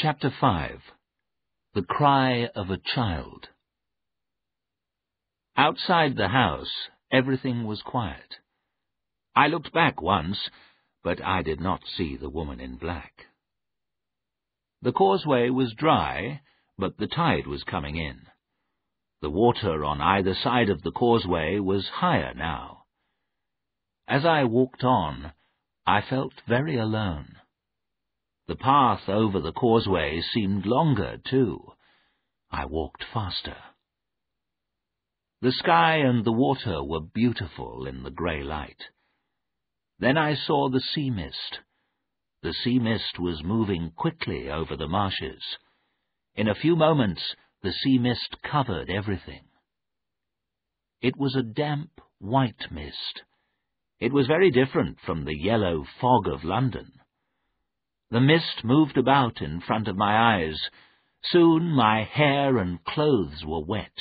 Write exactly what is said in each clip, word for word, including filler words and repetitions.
Chapter five. The Cry of a Child. Outside the house, everything was quiet. I looked back once, but I did not see the woman in black. The causeway was dry, but the tide was coming in. The water on either side of the causeway was higher now. As I walked on, I felt very alone. The path over the causeway seemed longer, too. I walked faster. The sky and the water were beautiful in the grey light. Then I saw the sea mist. The sea mist was moving quickly over the marshes. In a few moments, the sea mist covered everything. It was a damp, white mist. It was very different from the yellow fog of London. The mist moved about in front of my eyes. Soon my hair and clothes were wet.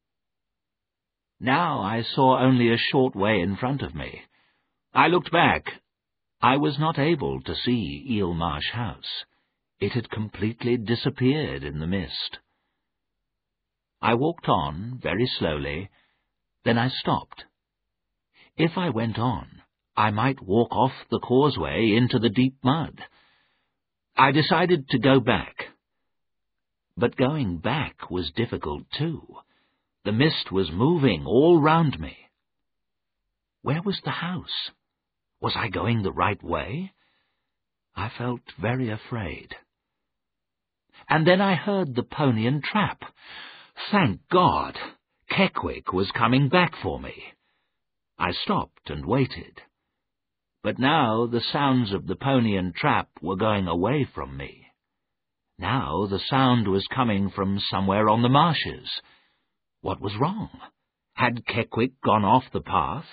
Now I saw only a short way in front of me. I looked back. I was not able to see Eel Marsh House. It had completely disappeared in the mist. I walked on very slowly, then I stopped. If I went on, I might walk off the causeway into the deep mud. I decided to go back. But going back was difficult too. The mist was moving all round me. Where was the house? Was I going the right way? I felt very afraid. And then I heard the Pony and Trap. Thank God! Keckwick was coming back for me. I stopped and waited. But now the sounds of the Pony and Trap were going away from me. Now the sound was coming from somewhere on the marshes. What was wrong? Had Keckwick gone off the path?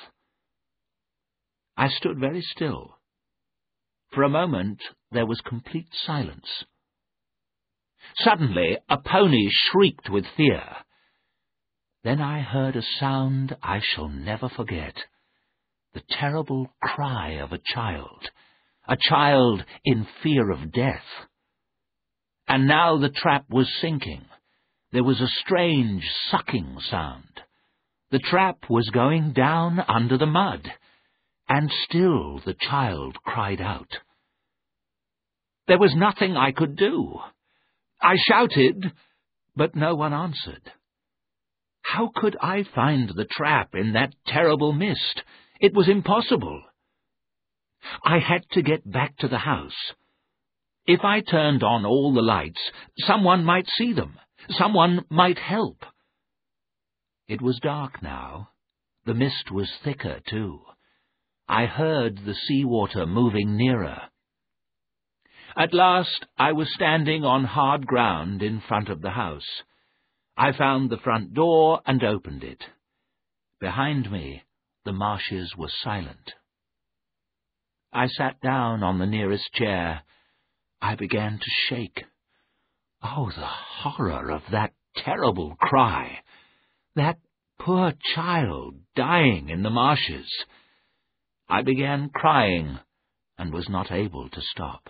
I stood very still. For a moment there was complete silence. Suddenly a pony shrieked with fear. Then I heard a sound I shall never forget. The terrible cry of a child, a child in fear of death. And now the trap was sinking. There was a strange sucking sound. The trap was going down under the mud, and still the child cried out. There was nothing I could do. I shouted, but no one answered. How could I find the trap in that terrible mist? It was impossible. I had to get back to the house. If I turned on all the lights, someone might see them. Someone might help. It was dark now. The mist was thicker, too. I heard the sea-water moving nearer. At last I was standing on hard ground in front of the house. I found the front door and opened it. Behind me, the marshes were silent. I sat down on the nearest chair. I began to shake. Oh, the horror of that terrible cry! That poor child dying in the marshes! I began crying and was not able to stop.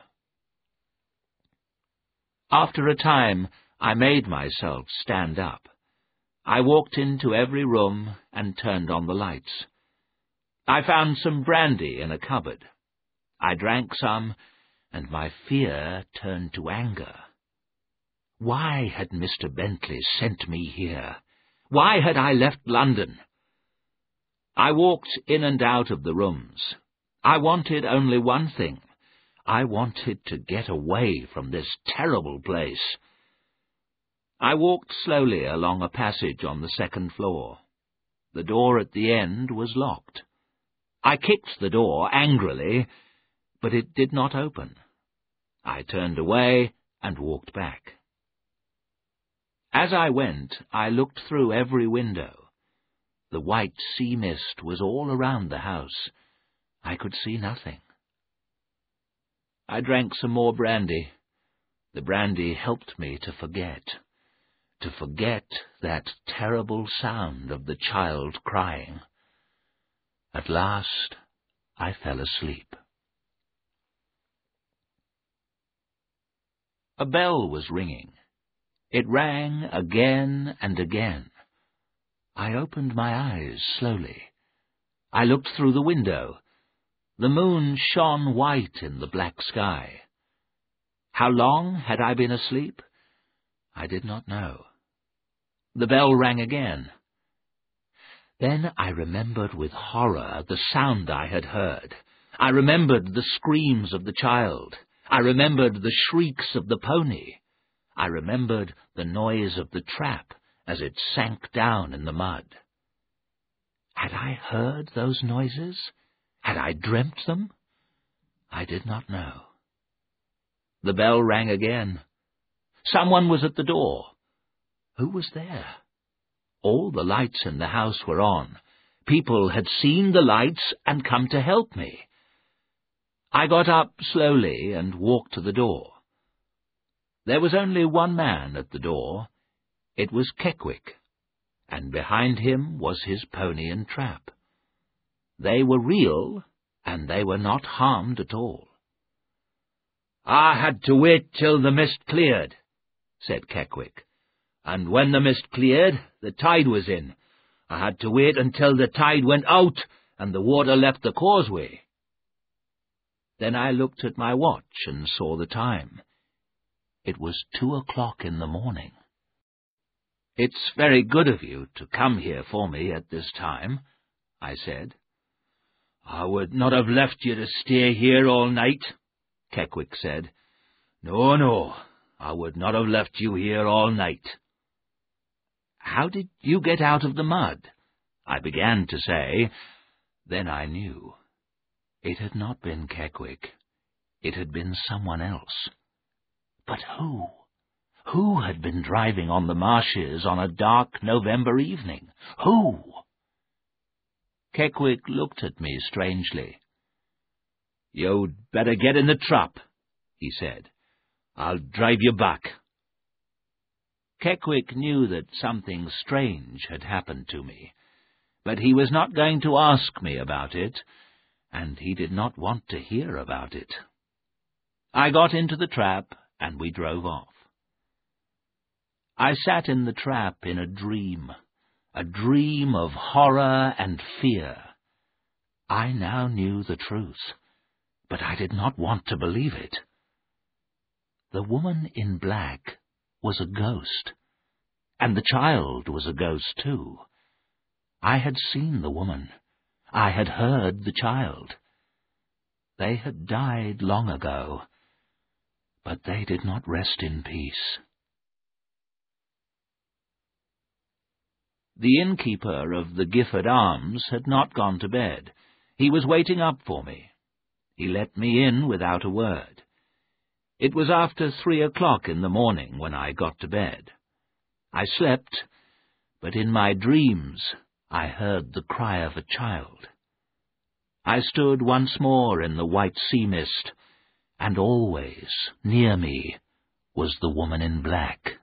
After a time, I made myself stand up. I walked into every room and turned on the lights. I found some brandy in a cupboard. I drank some, and my fear turned to anger. Why had Mister Bentley sent me here? Why had I left London? I walked in and out of the rooms. I wanted only one thing. I wanted to get away from this terrible place. I walked slowly along a passage on the second floor. The door at the end was locked. I kicked the door angrily, but it did not open. I turned away and walked back. As I went, I looked through every window. The white sea mist was all around the house. I could see nothing. I drank some more brandy. The brandy helped me to forget, to forget that terrible sound of the child crying. At last, I fell asleep. A bell was ringing. It rang again and again. I opened my eyes slowly. I looked through the window. The moon shone white in the black sky. How long had I been asleep? I did not know. The bell rang again. Then I remembered with horror the sound I had heard. I remembered the screams of the child. I remembered the shrieks of the pony. I remembered the noise of the trap as it sank down in the mud. Had I heard those noises? Had I dreamt them? I did not know. The bell rang again. Someone was at the door. Who was there? All the lights in the house were on. People had seen the lights and come to help me. I got up slowly and walked to the door. There was only one man at the door. It was Keckwick, and behind him was his pony and trap. They were real, and they were not harmed at all. "I had to wait till the mist cleared," said Keckwick. "And when the mist cleared, the tide was in. I had to wait until the tide went out and the water left the causeway." Then I looked at my watch and saw the time. It was two o'clock in the morning. "It's very good of you to come here for me at this time," I said. "I would not have left you to stay here all night," Keckwick said. "No, no, I would not have left you here all night." "How did you get out of the mud?" I began to say. Then I knew. It had not been Keckwick. It had been someone else. But who? Who had been driving on the marshes on a dark November evening? Who? Keckwick looked at me strangely. "You'd better get in the trap," he said. "I'll drive you back." Keckwick knew that something strange had happened to me, but he was not going to ask me about it, and he did not want to hear about it. I got into the trap, and we drove off. I sat in the trap in a dream, a dream of horror and fear. I now knew the truth, but I did not want to believe it. The woman in black was a ghost, and the child was a ghost too. I had seen the woman. I had heard the child. They had died long ago, but they did not rest in peace. The innkeeper of the Gifford Arms had not gone to bed. He was waiting up for me. He let me in without a word. It was after three o'clock in the morning when I got to bed. I slept, but in my dreams I heard the cry of a child. I stood once more in the white sea mist, and always near me was the woman in black.